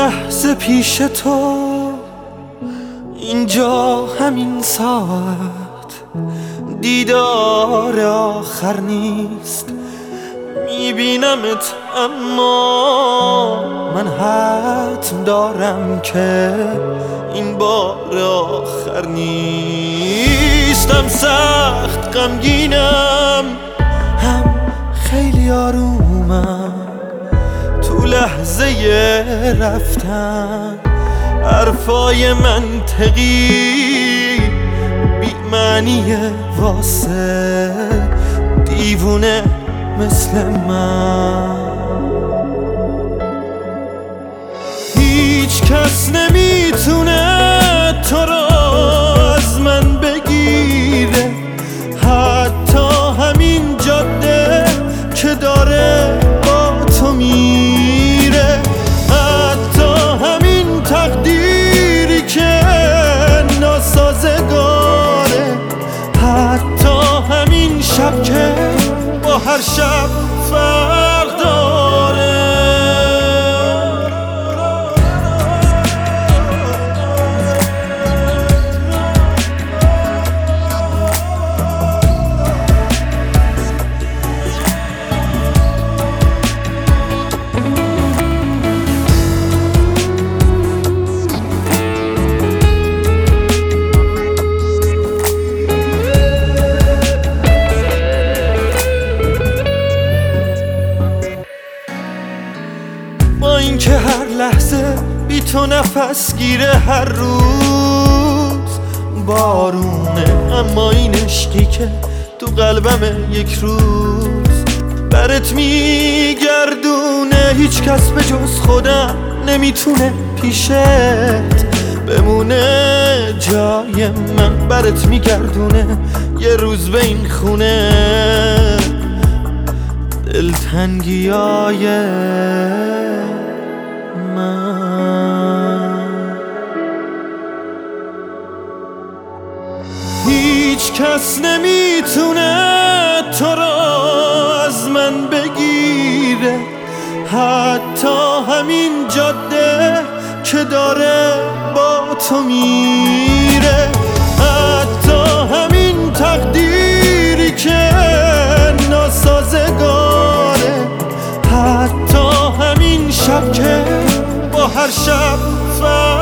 لحظه پیش تو اینجا همین ساعت دیدار آخر نیست. میبینمت اما من حتم دارم که این بار آخر نیستم. سخت غمگینم هم خیلی آرومم تو لحظه رفتن. حرفای منطقی بی معنیه واسه دیوونه مثل من. هیچ کس نمیتونه تو رو از من بگیره، حتی همین جاده که داره با تو میره، حتی همین تقدیری که ناسازگاره، حتی همین شب که با هر شب فرق داره. با اینکه هر لحظه بی تو نفس گیره، هر روز بارونه، اما این عشقی که تو قلبمه یک روز برات میگردونه. هیچ کس به جز خودم نمیتونه پیشت بمونه، جای من برات میگردونه یه روز به این خونه. دلتنگیای هیچ کس نمیتونه تو رو از من بگیره، حتی همین جاده که داره با تو میره، حتی همین تقدیری که ناسازگاره، حتی همین شب که با هر شب